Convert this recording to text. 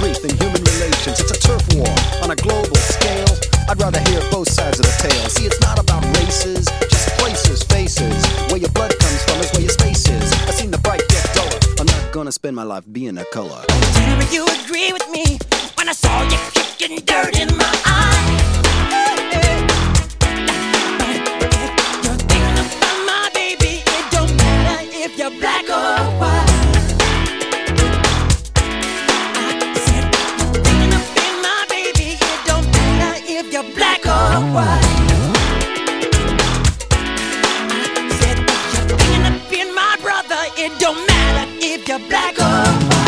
grief in human relations. It's a turf war on a global scale. I'd rather hear both sides of the tale. See, it's not about races, just places, faces. Where your blood comes from is where your space is. I've seen the bright get duller. I'm not gonna spend my life being a color. Tell me you agree with me when I saw you kicking dirt in my eye. You're thinking about my baby. It don't matter if you're black or white. I said you're thinking about my baby. It don't matter if you're black or white. I said you're thinking about my brother. It don't matter if you're black or white.